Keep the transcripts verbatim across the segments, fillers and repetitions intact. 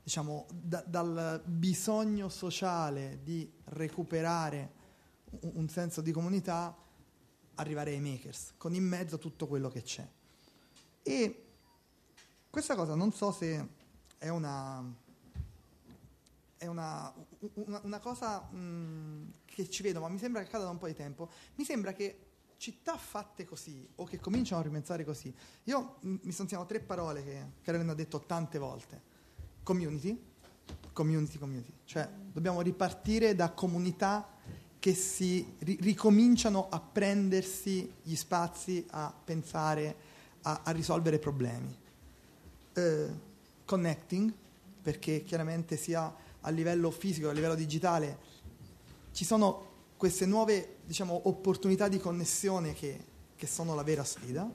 diciamo, da, dal bisogno sociale di recuperare un, un senso di comunità, arrivare ai makers, con in mezzo tutto quello che c'è. E questa cosa non so se è una, è una, una, una cosa mh, che ci vedo, ma mi sembra che accada da un po' di tempo. Mi sembra che città fatte così, o che cominciano a ripensare così, io mh, mi sono segnato tre parole che Carolina ha detto tante volte: community, community, community. Cioè dobbiamo ripartire da comunità che si ri- ricominciano a prendersi gli spazi, a pensare, a, a risolvere problemi. Eh, connecting, perché chiaramente sia a livello fisico che a livello digitale ci sono queste nuove, diciamo, opportunità di connessione che, che sono la vera sfida.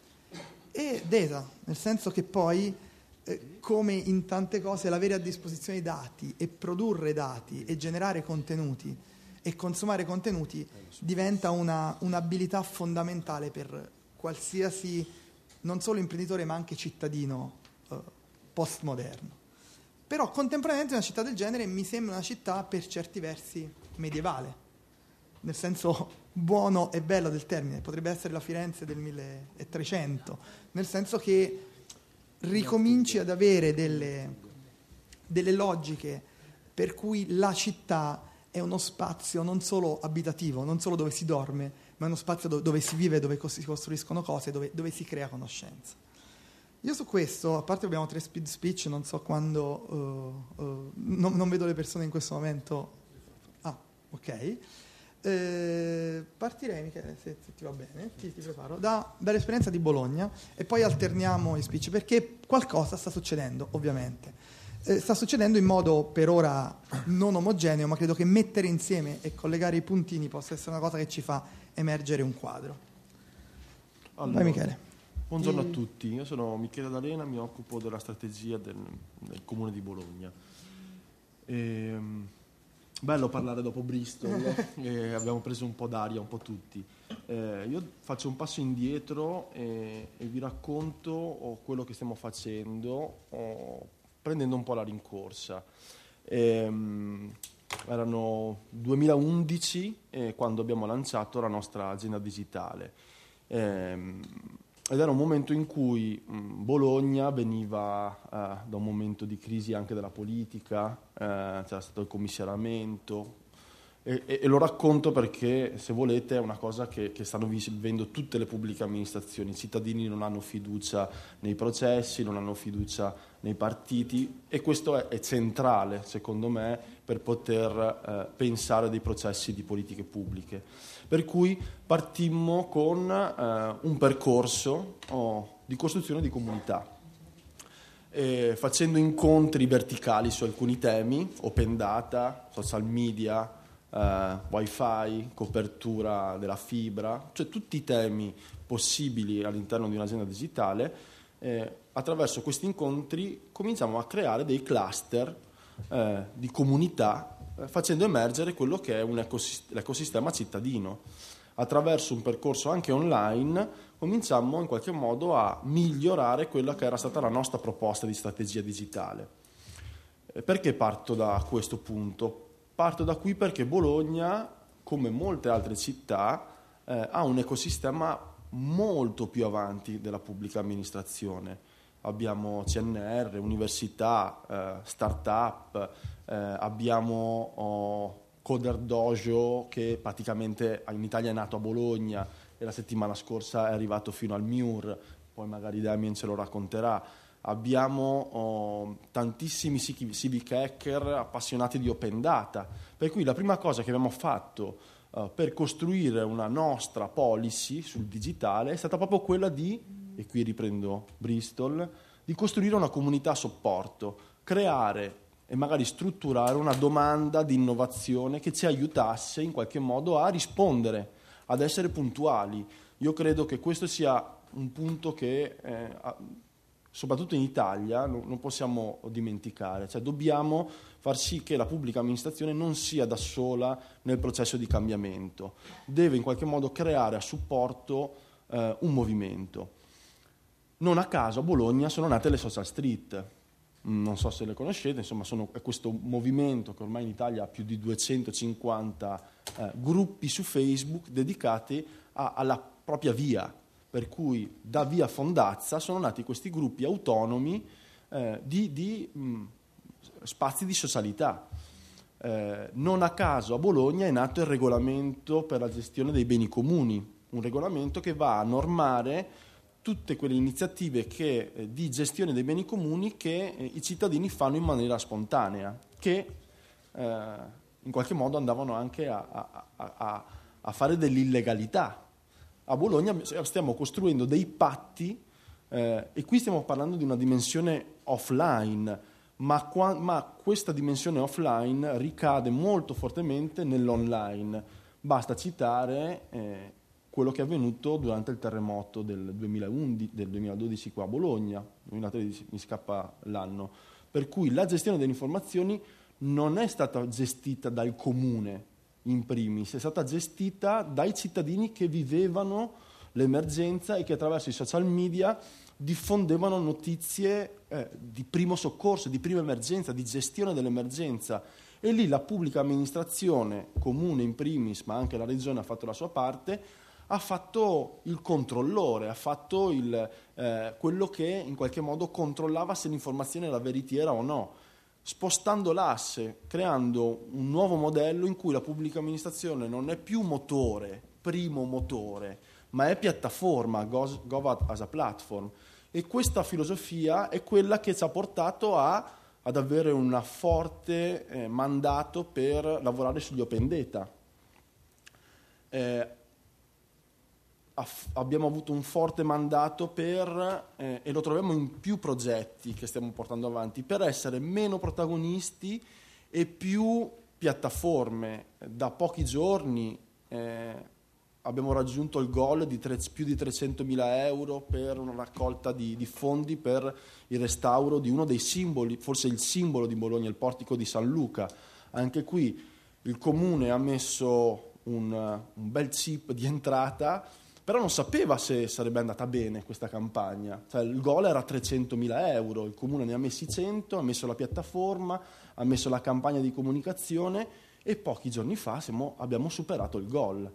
E data, nel senso che poi, eh, come in tante cose, l'avere a disposizione i dati e produrre dati e generare contenuti e consumare contenuti diventa una, un'abilità fondamentale per qualsiasi, non solo imprenditore ma anche cittadino eh, postmoderno. Però contemporaneamente una città del genere mi sembra una città per certi versi medievale, nel senso buono e bello del termine. Potrebbe essere la Firenze del milletrecento, nel senso che ricominci ad avere delle, delle logiche per cui la città è uno spazio non solo abitativo, non solo dove si dorme, ma è uno spazio dove, dove si vive, dove si costruiscono cose, dove, dove si crea conoscenza. Io su questo, a parte abbiamo tre speed speech, non so quando, uh, uh, non, non vedo le persone in questo momento. Ah, ok. Eh, partirei, Michele, se, se ti va bene, ti, ti preparo, da, dall'esperienza di Bologna e poi alterniamo i speech, perché qualcosa sta succedendo, ovviamente. Eh, sta succedendo in modo per ora non omogeneo, ma credo che mettere insieme e collegare i puntini possa essere una cosa che ci fa emergere un quadro. Allora, vai Michele. Buongiorno Ti... a tutti, io sono Michele D'Alena, mi occupo della strategia del, del Comune di Bologna. E, bello parlare dopo Bristol, e abbiamo preso un po' d'aria, un po' tutti. Eh, io faccio un passo indietro e, e vi racconto oh, quello che stiamo facendo, oh, prendendo un po' la rincorsa. Ehm, erano duemilaundici eh, quando abbiamo lanciato la nostra azienda digitale ehm, ed era un momento in cui mh, Bologna veniva eh, da un momento di crisi anche della politica, eh, c'era stato il commissariamento e, e, e lo racconto perché, se volete, è una cosa che, che stanno vivendo tutte le pubbliche amministrazioni. I cittadini non hanno fiducia nei processi, non hanno fiducia nei partiti, e questo è, è centrale, secondo me, per poter eh, pensare dei processi di politiche pubbliche. Per cui partimmo con eh, un percorso oh, di costruzione di comunità, eh, facendo incontri verticali su alcuni temi: open data, social media, Uh, wifi, copertura della fibra, cioè tutti i temi possibili all'interno di un'azienda digitale. Eh, attraverso questi incontri cominciamo a creare dei cluster eh, di comunità, eh, facendo emergere quello che è un ecosist- l'ecosistema cittadino. Attraverso un percorso anche online cominciamo in qualche modo a migliorare quella che era stata la nostra proposta di strategia digitale. Eh, perché parto da questo punto? Parto da qui perché Bologna, come molte altre città, eh, ha un ecosistema molto più avanti della pubblica amministrazione. Abbiamo C N R, università, eh, start-up, eh, abbiamo oh, Coder Dojo, che praticamente in Italia è nato a Bologna e la settimana scorsa è arrivato fino al M I U R, poi magari Damien ce lo racconterà. Abbiamo oh, tantissimi civic hacker appassionati di open data, per cui la prima cosa che abbiamo fatto uh, per costruire una nostra policy sul digitale è stata proprio quella di, e qui riprendo Bristol, di costruire una comunità a supporto, creare e magari strutturare una domanda di innovazione che ci aiutasse in qualche modo a rispondere, ad essere puntuali. Io credo che questo sia un punto che eh, soprattutto in Italia non possiamo dimenticare, cioè dobbiamo far sì che la pubblica amministrazione non sia da sola nel processo di cambiamento, deve in qualche modo creare a supporto eh, un movimento. Non a caso a Bologna sono nate le social street, non so se le conoscete, insomma sono, è questo movimento che ormai in Italia ha più di duecentocinquanta eh, gruppi su Facebook dedicati a, alla propria via, per cui da via Fondazza sono nati questi gruppi autonomi eh, di, di mh, spazi di socialità. Eh, non a caso a Bologna è nato il regolamento per la gestione dei beni comuni, un regolamento che va a normare tutte quelle iniziative che, eh, di gestione dei beni comuni che eh, i cittadini fanno in maniera spontanea, che eh, in qualche modo andavano anche a, a, a, a fare dell'illegalità. A Bologna stiamo costruendo dei patti, eh, e qui stiamo parlando di una dimensione offline, ma, qua, ma questa dimensione offline ricade molto fortemente nell'online. Basta citare eh, quello che è avvenuto durante il terremoto del duemilaundici, del duemiladodici qua a Bologna, duemilatredici mi scappa l'anno, per cui la gestione delle informazioni non è stata gestita dal comune in primis, è stata gestita dai cittadini che vivevano l'emergenza e che attraverso i social media diffondevano notizie eh, di primo soccorso, di prima emergenza, di gestione dell'emergenza. E lì la pubblica amministrazione, comune in primis, ma anche la regione ha fatto la sua parte, ha fatto il controllore, ha fatto il, eh, quello che in qualche modo controllava se l'informazione era veritiera o no, spostando l'asse, creando un nuovo modello in cui la pubblica amministrazione non è più motore, primo motore, ma è piattaforma, Gov as a platform. E questa filosofia è quella che ci ha portato a, ad avere un forte eh, mandato per lavorare sugli open data. Eh, aff- abbiamo avuto un forte mandato per, eh, e lo troviamo in più progetti che stiamo portando avanti, per essere meno protagonisti e più piattaforme. Da pochi giorni eh, abbiamo raggiunto il goal di tre, più di trecentomila euro per una raccolta di, di fondi per il restauro di uno dei simboli, forse il simbolo di Bologna, il portico di San Luca. Anche qui il comune ha messo un, un bel chip di entrata, però non sapeva se sarebbe andata bene questa campagna. Cioè, il goal era trecentomila euro, il comune ne ha messi cento, ha messo la piattaforma, ha messo la campagna di comunicazione e pochi giorni fa siamo, abbiamo superato il goal.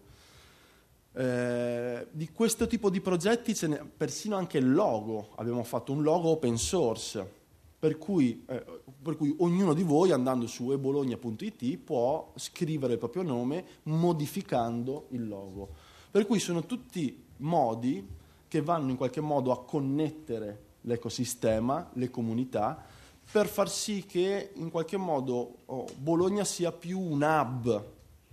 Eh, di questo tipo di progetti ce n'è persino anche il logo, abbiamo fatto un logo open source, per cui, eh, per cui ognuno di voi andando su e bologna punto it può scrivere il proprio nome modificando il logo, per cui sono tutti modi che vanno in qualche modo a connettere l'ecosistema, le comunità, per far sì che in qualche modo oh, Bologna sia più un hub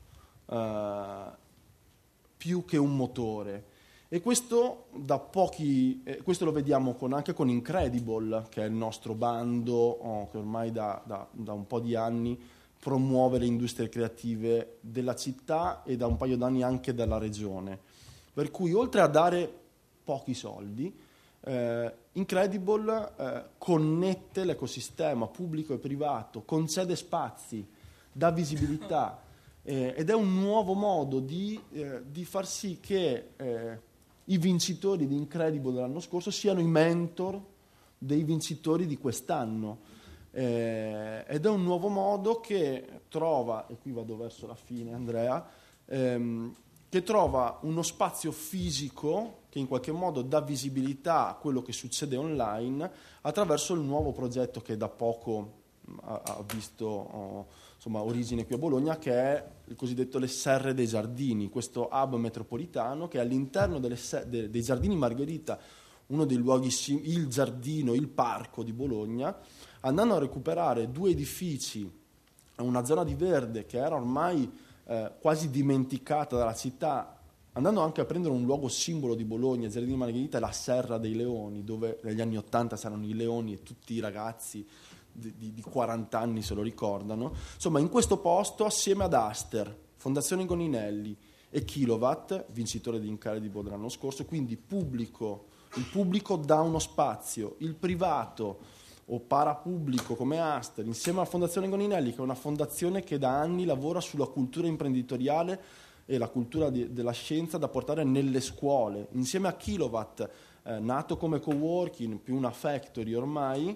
eh, più che un motore. E questo da pochi, eh, questo lo vediamo con, anche con Incredible, che è il nostro bando oh, che ormai da, da, da un po' di anni promuove le industrie creative della città e da un paio d'anni anche della regione. Per cui oltre a dare pochi soldi, eh, Incredible eh, connette l'ecosistema pubblico e privato, concede spazi, dà visibilità. Eh, ed è un nuovo modo di, eh, di far sì che eh, i vincitori di Incredible dell'anno scorso siano i mentor dei vincitori di quest'anno. Eh, ed è un nuovo modo che trova, e qui vado verso la fine Andrea, ehm, che trova uno spazio fisico che in qualche modo dà visibilità a quello che succede online attraverso il nuovo progetto che da poco ha, ha visto... Oh, insomma, origine qui a Bologna, che è il cosiddetto Le Serre dei Giardini, questo hub metropolitano che all'interno delle se- de- dei Giardini Margherita, uno dei luoghi, sim- il giardino, il parco di Bologna, andando a recuperare due edifici, una zona di verde che era ormai eh, quasi dimenticata dalla città, andando anche a prendere un luogo simbolo di Bologna, Giardini Margherita, la Serra dei Leoni, dove negli anni Ottanta c'erano i leoni e tutti i ragazzi Di, di, di quaranta anni se lo ricordano. Insomma, in questo posto, assieme ad Aster, Fondazione Goninelli e Kilowatt, vincitore di Incredible dell'anno scorso, quindi pubblico, il pubblico dà uno spazio, il privato o parapubblico come Aster, insieme alla Fondazione Goninelli, che è una fondazione che da anni lavora sulla cultura imprenditoriale e la cultura di, della scienza da portare nelle scuole, insieme a Kilowatt, eh, nato come coworking, più una factory ormai,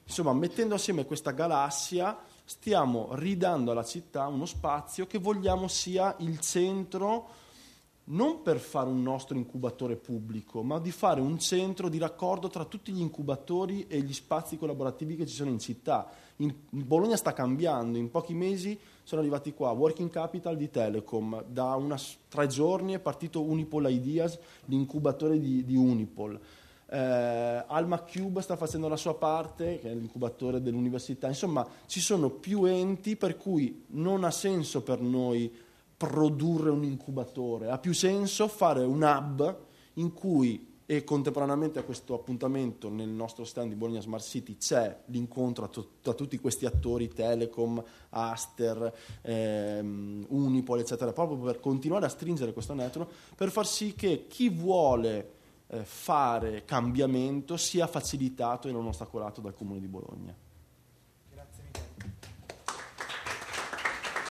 Insomma, mettendo assieme questa galassia, stiamo ridando alla città uno spazio che vogliamo sia il centro, non per fare un nostro incubatore pubblico, ma di fare un centro di raccordo tra tutti gli incubatori e gli spazi collaborativi che ci sono in città. In, Bologna sta cambiando, in pochi mesi sono arrivati qua Working Capital di Telecom, da una, tre giorni è partito Unipol Ideas, l'incubatore di, di Unipol. Eh, Alma Cube sta facendo la sua parte, che è l'incubatore dell'università. Insomma, ci sono più enti per cui non ha senso per noi produrre un incubatore, ha più senso fare un hub in cui, e contemporaneamente a questo appuntamento nel nostro stand di Bologna Smart City c'è l'incontro tra tutti questi attori, Telecom, Aster, ehm, Unipol, eccetera, proprio per continuare a stringere questo network, per far sì che chi vuole eh, fare cambiamento sia facilitato e non ostacolato dal Comune di Bologna.